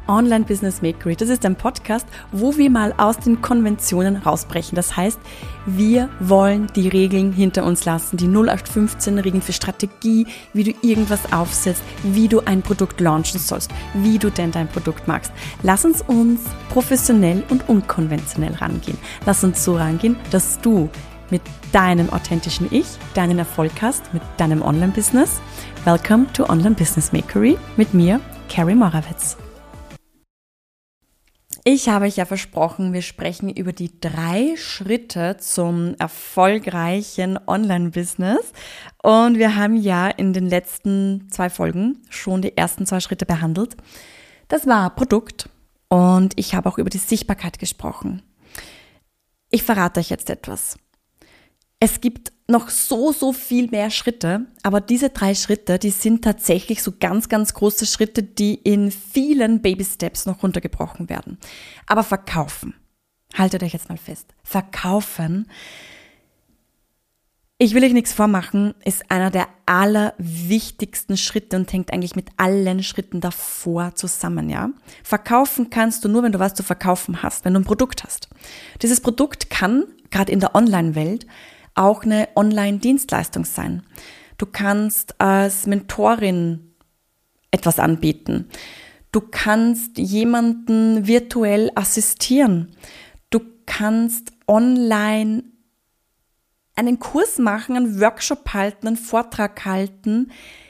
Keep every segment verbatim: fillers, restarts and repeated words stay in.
Online Business Makery. Das ist ein Podcast, wo wir mal aus den Konventionen rausbrechen. Das heißt, wir wollen die Regeln hinter uns lassen, die null acht fünfzehn Regeln für Strategie, wie du irgendwas aufsetzt, wie du ein Produkt launchen sollst, wie du denn dein Produkt magst. Lass uns uns professionell und unkonventionell rangehen. Lass uns so rangehen, dass du mit deinem authentischen Ich deinen Erfolg hast, mit deinem Online-Business. Welcome to Online Business Makery mit mir, Carrie Morawetz. Ich habe euch ja versprochen, wir sprechen über die drei Schritte zum erfolgreichen Online-Business. Und wir haben ja in den letzten zwei Folgen schon die ersten zwei Schritte behandelt. Das war Produkt und ich habe auch über die Sichtbarkeit gesprochen. Ich verrate euch jetzt etwas. Es gibt noch so, so viel mehr Schritte, aber diese drei Schritte, die sind tatsächlich so ganz, ganz große Schritte, die in vielen Baby-Steps noch runtergebrochen werden. Aber verkaufen, haltet euch jetzt mal fest, verkaufen, ich will euch nichts vormachen, ist einer der allerwichtigsten Schritte und hängt eigentlich mit allen Schritten davor zusammen, ja. Verkaufen kannst du nur, wenn du was zu verkaufen hast, wenn du ein Produkt hast. Dieses Produkt kann, gerade in der Online-Welt, auch eine Online-Dienstleistung sein. Du kannst als Mentorin etwas anbieten. Du kannst jemanden virtuell assistieren. Du kannst online einen Kurs machen, einen Workshop halten, einen Vortrag halten.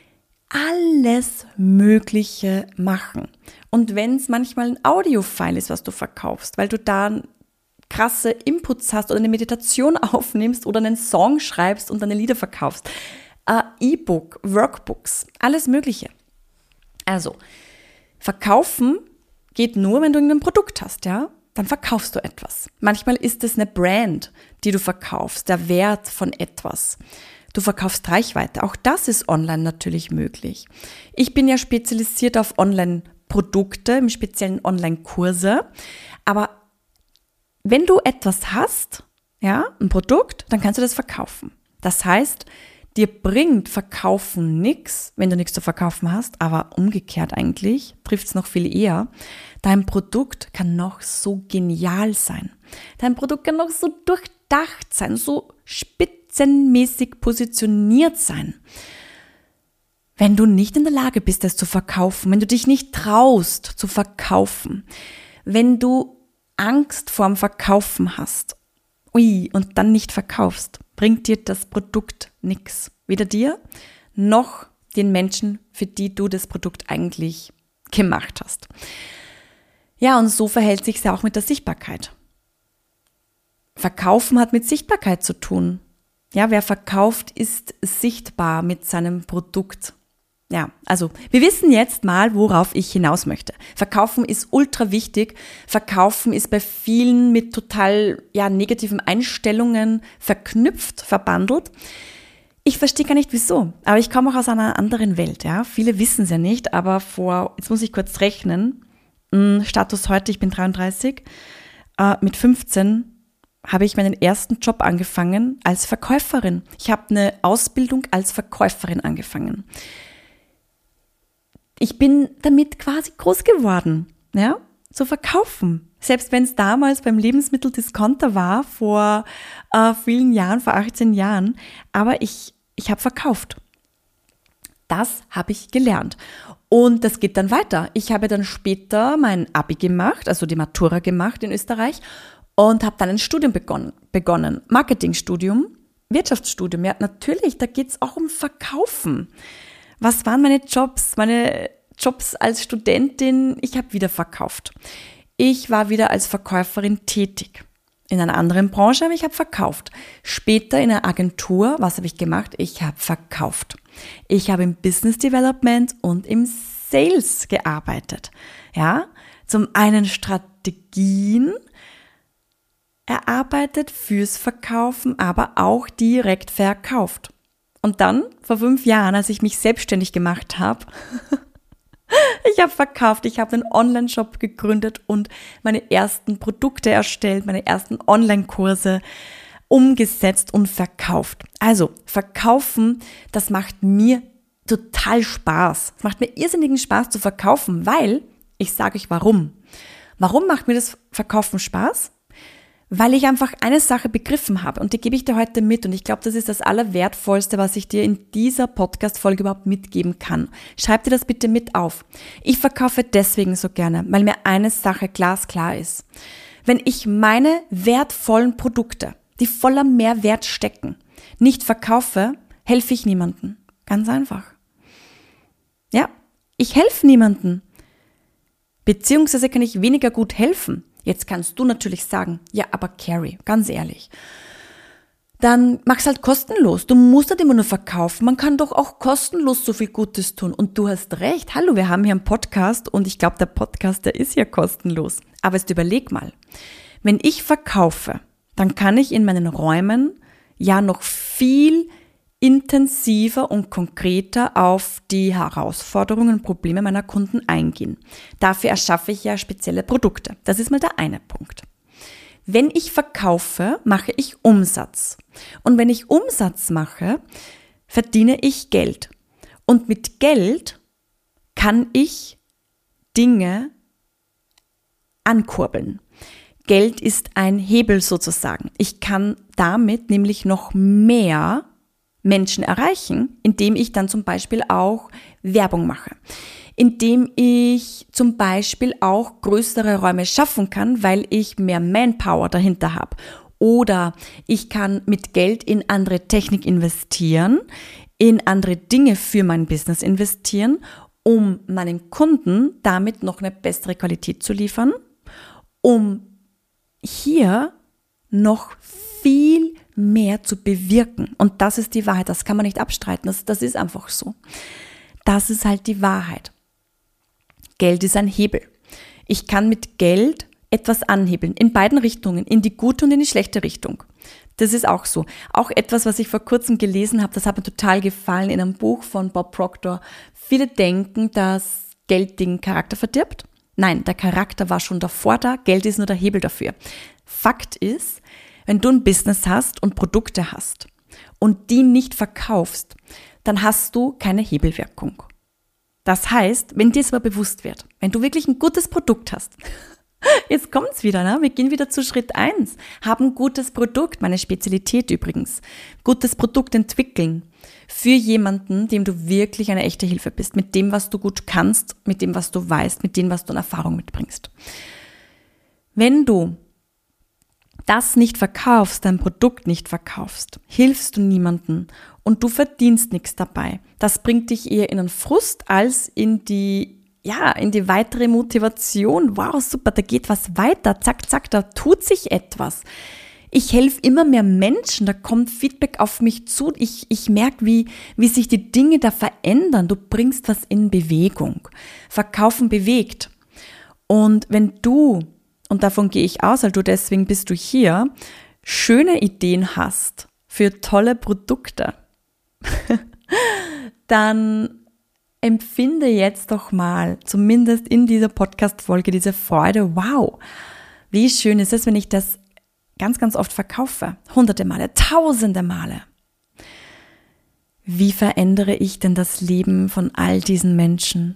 Alles Mögliche machen. Und wenn es manchmal ein Audiofile ist, was du verkaufst, weil du da krasse Inputs hast oder eine Meditation aufnimmst oder einen Song schreibst und deine Lieder verkaufst. Uh, E-Book, Workbooks, alles Mögliche. Also, verkaufen geht nur, wenn du ein Produkt hast, ja? Dann verkaufst du etwas. Manchmal ist es eine Brand, die du verkaufst, der Wert von etwas. Du verkaufst Reichweite. Auch das ist online natürlich möglich. Ich bin ja spezialisiert auf Online-Produkte, im speziellen Online-Kurse, aber wenn du etwas hast, ja, ein Produkt, dann kannst du das verkaufen. Das heißt, dir bringt Verkaufen nichts, wenn du nichts zu verkaufen hast, aber umgekehrt eigentlich trifft es noch viel eher. Dein Produkt kann noch so genial sein. Dein Produkt kann noch so durchdacht sein, so spitzenmäßig positioniert sein. Wenn du nicht in der Lage bist, es zu verkaufen, wenn du dich nicht traust zu verkaufen, wenn du Angst vorm Verkaufen hast, ui, und dann nicht verkaufst, bringt dir das Produkt nichts. Weder dir, noch den Menschen, für die du das Produkt eigentlich gemacht hast. Ja, und so verhält sich es ja auch mit der Sichtbarkeit. Verkaufen hat mit Sichtbarkeit zu tun. Ja, wer verkauft, ist sichtbar mit seinem Produkt. Ja, also wir wissen jetzt mal, worauf ich hinaus möchte. Verkaufen ist ultra wichtig. Verkaufen ist bei vielen mit total ja, negativen Einstellungen verknüpft, verbandelt. Ich verstehe gar nicht wieso, aber ich komme auch aus einer anderen Welt. Ja, viele wissen es ja nicht, aber vor, jetzt muss ich kurz rechnen, Status heute, ich bin dreiunddreißig, äh, mit fünfzehn habe ich meinen ersten Job angefangen als Verkäuferin. Ich habe eine Ausbildung als Verkäuferin angefangen. Ich bin damit quasi groß geworden, ja, zu verkaufen. Selbst wenn es damals beim Lebensmitteldiscounter war, vor äh, vielen Jahren, vor achtzehn Jahren, aber ich, ich habe verkauft. Das habe ich gelernt. Und das geht dann weiter. Ich habe dann später mein Abi gemacht, also die Matura gemacht in Österreich und habe dann ein Studium begonnen, begonnen. Marketingstudium, Wirtschaftsstudium. Ja, natürlich, da geht es auch um Verkaufen. Was waren meine Jobs? Meine Jobs als Studentin, ich habe wieder verkauft. Ich war wieder als Verkäuferin tätig. In einer anderen Branche, aber ich habe verkauft. Später in einer Agentur, was habe ich gemacht? Ich habe verkauft. Ich habe im Business Development und im Sales gearbeitet. Ja, zum einen Strategien erarbeitet fürs Verkaufen, aber auch direkt verkauft. Und dann, vor fünf Jahren, als ich mich selbstständig gemacht habe, ich habe verkauft, ich habe einen Online-Shop gegründet und meine ersten Produkte erstellt, meine ersten Online-Kurse umgesetzt und verkauft. Also, verkaufen, das macht mir total Spaß. Es macht mir irrsinnigen Spaß zu verkaufen, weil Ich sage euch warum. Warum macht mir das Verkaufen Spaß? Weil ich einfach eine Sache begriffen habe und die gebe ich dir heute mit und ich glaube, das ist das Allerwertvollste, was ich dir in dieser Podcast-Folge überhaupt mitgeben kann. Schreib dir das bitte mit auf. Ich verkaufe deswegen so gerne, weil mir eine Sache glasklar ist. Wenn ich meine wertvollen Produkte, die voller Mehrwert stecken, nicht verkaufe, helfe ich niemandem. Ganz einfach. Ja, ich helfe niemandem. Beziehungsweise kann ich weniger gut helfen. Jetzt kannst du natürlich sagen, ja, aber Carrie, ganz ehrlich, dann mach's halt kostenlos. Du musst halt immer nur verkaufen. Man kann doch auch kostenlos so viel Gutes tun. Und du hast recht. Hallo, wir haben hier einen Podcast und ich glaube, der Podcast, der ist ja kostenlos. Aber jetzt überleg mal, wenn ich verkaufe, dann kann ich in meinen Räumen ja noch viel intensiver und konkreter auf die Herausforderungen und Probleme meiner Kunden eingehen. Dafür erschaffe ich ja spezielle Produkte. Das ist mal der eine Punkt. Wenn ich verkaufe, mache ich Umsatz. Und wenn ich Umsatz mache, verdiene ich Geld. Und mit Geld kann ich Dinge ankurbeln. Geld ist ein Hebel sozusagen. Ich kann damit nämlich noch mehr Menschen erreichen, indem ich dann zum Beispiel auch Werbung mache, indem ich zum Beispiel auch größere Räume schaffen kann, weil ich mehr Manpower dahinter habe. Oder ich kann mit Geld in andere Technik investieren, in andere Dinge für mein Business investieren, um meinen Kunden damit noch eine bessere Qualität zu liefern, um hier noch viel mehr zu bewirken. Und das ist die Wahrheit, das kann man nicht abstreiten, das, das ist einfach so. Das ist halt die Wahrheit. Geld ist ein Hebel. Ich kann mit Geld etwas anhebeln, in beiden Richtungen, in die gute und in die schlechte Richtung. Das ist auch so. Auch etwas, was ich vor kurzem gelesen habe, das hat mir total gefallen in einem Buch von Bob Proctor. Viele denken, dass Geld den Charakter verdirbt. Nein, der Charakter war schon davor da, Geld ist nur der Hebel dafür. Fakt ist, wenn du ein Business hast und Produkte hast und die nicht verkaufst, dann hast du keine Hebelwirkung. Das heißt, wenn dir es aber bewusst wird, wenn du wirklich ein gutes Produkt hast, jetzt kommt's wieder, ne? Wir gehen wieder zu Schritt eins, haben ein gutes Produkt, meine Spezialität übrigens, gutes Produkt entwickeln für jemanden, dem du wirklich eine echte Hilfe bist, mit dem, was du gut kannst, mit dem, was du weißt, mit dem, was du an Erfahrung mitbringst. Wenn du das nicht verkaufst, dein Produkt nicht verkaufst, hilfst du niemandem und du verdienst nichts dabei. Das bringt dich eher in einen Frust als in die, ja, in die weitere Motivation. Wow, super, da geht was weiter. Zack, zack, da tut sich etwas. Ich helfe immer mehr Menschen, da kommt Feedback auf mich zu. Ich, ich merke, wie, wie sich die Dinge da verändern. Du bringst was in Bewegung. Verkaufen bewegt. Und wenn du, und davon gehe ich aus, weil du deswegen bist du hier, schöne Ideen hast für tolle Produkte, dann empfinde jetzt doch mal, zumindest in dieser Podcast-Folge, diese Freude. Wow, wie schön ist es, wenn ich das ganz, ganz oft verkaufe. Hunderte Male, tausende Male. Wie verändere ich denn das Leben von all diesen Menschen?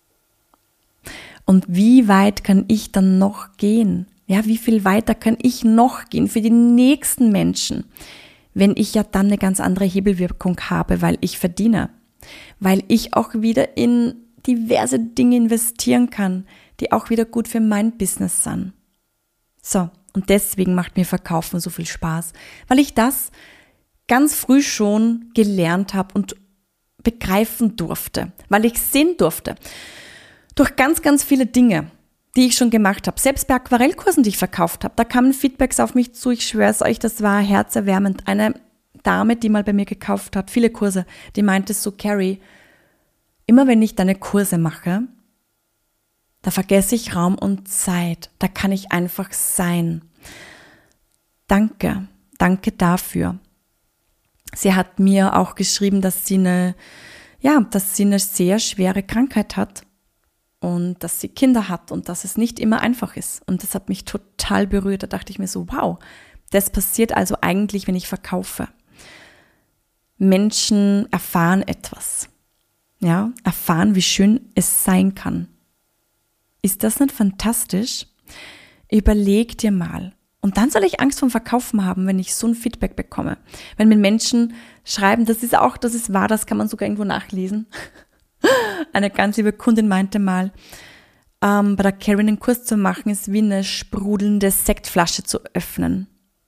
Und wie weit kann ich dann noch gehen? Ja, wie viel weiter kann ich noch gehen für die nächsten Menschen, wenn ich ja dann eine ganz andere Hebelwirkung habe, weil ich verdiene, weil ich auch wieder in diverse Dinge investieren kann, die auch wieder gut für mein Business sind. So, und deswegen macht mir Verkaufen so viel Spaß, weil ich das ganz früh schon gelernt habe und begreifen durfte, weil ich sehen durfte. Durch ganz, ganz viele Dinge, die ich schon gemacht habe. Selbst bei Aquarellkursen, die ich verkauft habe, da kamen Feedbacks auf mich zu. Ich schwöre es euch, das war herzerwärmend. Eine Dame, die mal bei mir gekauft hat, viele Kurse, die meinte so, Carrie, immer wenn ich deine Kurse mache, da vergesse ich Raum und Zeit. Da kann ich einfach sein. Danke, danke dafür. Sie hat mir auch geschrieben, dass sie eine, ja, dass sie eine sehr schwere Krankheit hat. Und dass sie Kinder hat und dass es nicht immer einfach ist. Und das hat mich total berührt. Da dachte ich mir so, wow, das passiert also eigentlich, wenn ich verkaufe. Menschen erfahren etwas. Ja, erfahren, wie schön es sein kann. Ist das nicht fantastisch? Überleg dir mal. Und dann soll ich Angst vom Verkaufen haben, wenn ich so ein Feedback bekomme. Wenn mir Menschen schreiben, das ist auch, das ist wahr, das kann man sogar irgendwo nachlesen. Eine ganz liebe Kundin meinte mal, ähm, bei der Karin einen Kurs zu machen, ist wie eine sprudelnde Sektflasche zu öffnen.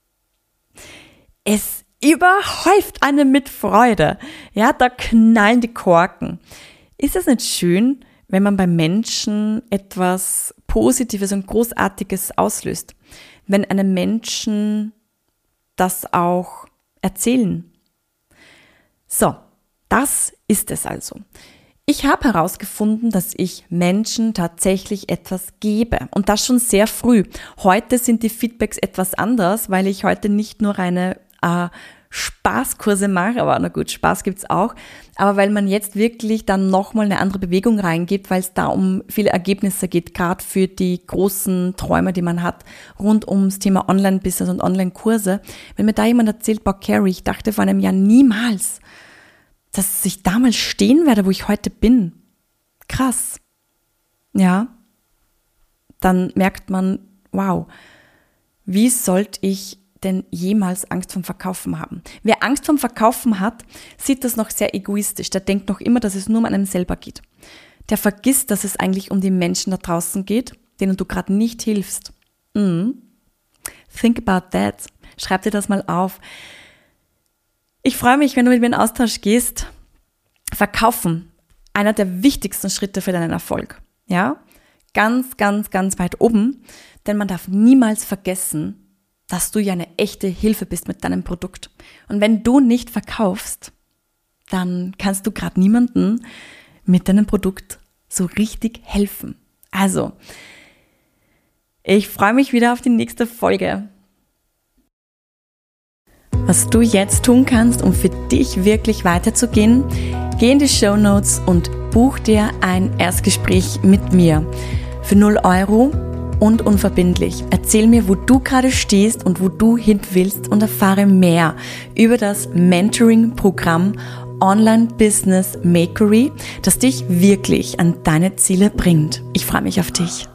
Es überhäuft einen mit Freude. Ja, da knallen die Korken. Ist es nicht schön, wenn man bei Menschen etwas Positives und Großartiges auslöst? Wenn einem Menschen das auch erzählen. So, das ist es also. Ich habe herausgefunden, dass ich Menschen tatsächlich etwas gebe und das schon sehr früh. Heute sind die Feedbacks etwas anders, weil ich heute nicht nur eine äh, Spaßkurse mache, aber na gut, Spaß gibt's auch, aber weil man jetzt wirklich dann nochmal eine andere Bewegung reingibt, weil es da um viele Ergebnisse geht, gerade für die großen Träume, die man hat, rund ums Thema Online-Business und Online-Kurse. Wenn mir da jemand erzählt, boah, Carrie, ich dachte vor einem Jahr niemals, dass ich damals stehen werde, wo ich heute bin. Krass. Ja. Dann merkt man, wow, wie sollte ich denn jemals Angst vom Verkaufen haben? Wer Angst vom Verkaufen hat, sieht das noch sehr egoistisch. Der denkt noch immer, dass es nur um einen selber geht. Der vergisst, dass es eigentlich um die Menschen da draußen geht, denen du gerade nicht hilfst. Mm. Think about that. Schreib dir das mal auf. Ich freue mich, wenn du mit mir in Austausch gehst. Verkaufen, einer der wichtigsten Schritte für deinen Erfolg. Ja, ganz, ganz, ganz weit oben. Denn man darf niemals vergessen, dass du ja eine echte Hilfe bist mit deinem Produkt. Und wenn du nicht verkaufst, dann kannst du gerade niemandem mit deinem Produkt so richtig helfen. Also, ich freue mich wieder auf die nächste Folge. Was du jetzt tun kannst, um für dich wirklich weiterzugehen, geh in die Shownotes und buch dir ein Erstgespräch mit mir für null Euro und unverbindlich. Erzähl mir, wo du gerade stehst und wo du hin willst und erfahre mehr über das Mentoring-Programm Online Business Makery, das dich wirklich an deine Ziele bringt. Ich freue mich auf dich.